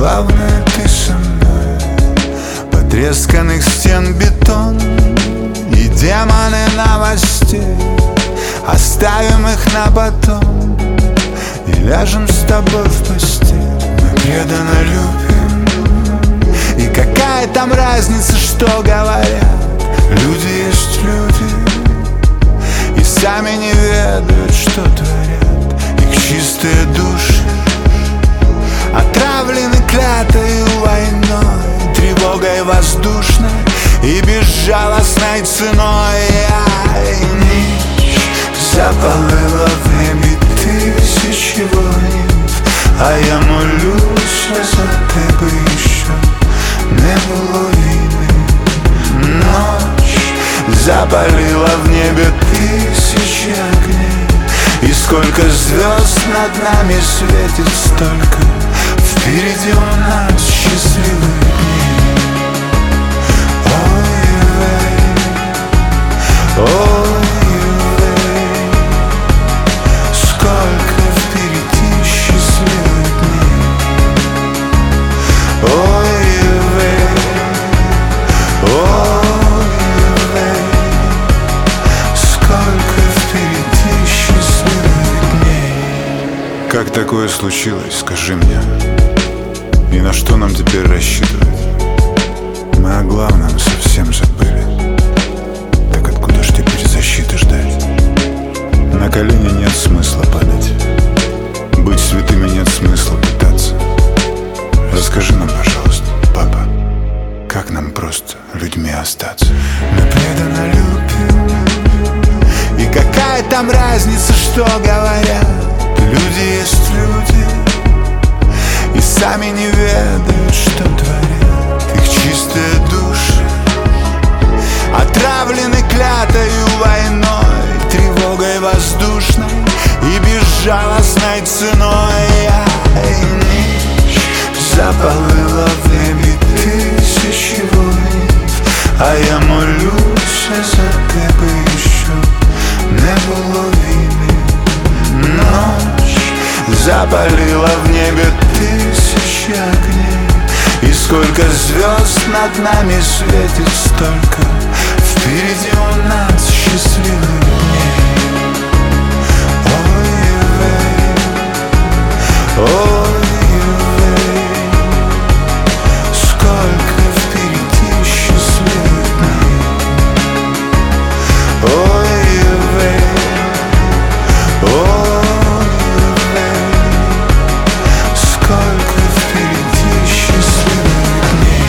Главное, ты со мной. Потресканных стен бетон и демоны новостей, оставим их на потом и ляжем с тобой в постель. Мы преданно любим, и какая там разница, что говорят. Люди есть люди, и сами не ведают, что творят. Их чистые души отравлены клятой войной, тревогой воздушной и безжалостной ценой. Ночь запалила в небе тысячи воинов, а я молюсь за тебе еще не было війни. Ночь запалила в небе тысячи огней, и сколько звезд над нами светит, столько впереди у нас счастливых дней. Ой-вей, сколько впереди счастливых дней. Ой-вей, сколько впереди счастливых дней. Как такое случилось, скажи мне? И на что нам теперь рассчитывать? Мы о главном совсем забыли. Так откуда ж теперь защиты ждать? На колени нет смысла падать, быть святыми нет смысла пытаться. Расскажи нам, пожалуйста, папа, как нам просто людьми остаться? Мы преданно любим, и какая там разница, что говорят. Люди есть люди, и сами не ведают, что творят. Их чистые души отравлены клятою войной, тревогой воздушной и безжалостной ценой. Ночь запалила в небе тысячи воинов, а я молюсь за тебе еще не было війни. Ночь запалила в небе тысячи огней, и сколько звезд над нами светит, столько впереди у нас счастливых дней. Ой-вей, ой-вей, сколько впереди счастливых дней. Ой-вей, сколько впереди счастливых дней.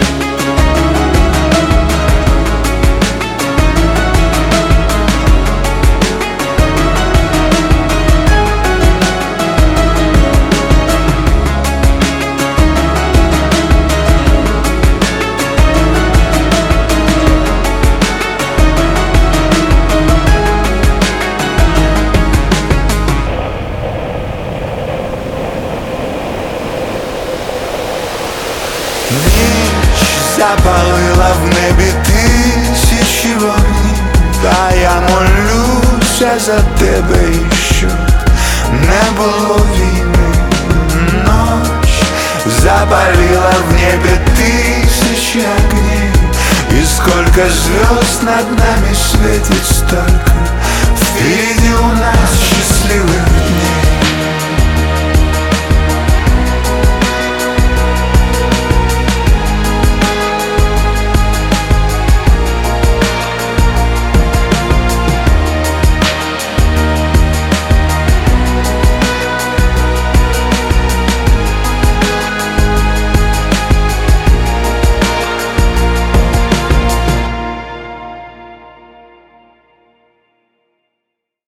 Ночь запалила в небе тысячи вогней, а я молюсь за тебе еще не было війни. Ночь запалила в небе тысячи огней, и сколько звезд над нами светит, столько впереди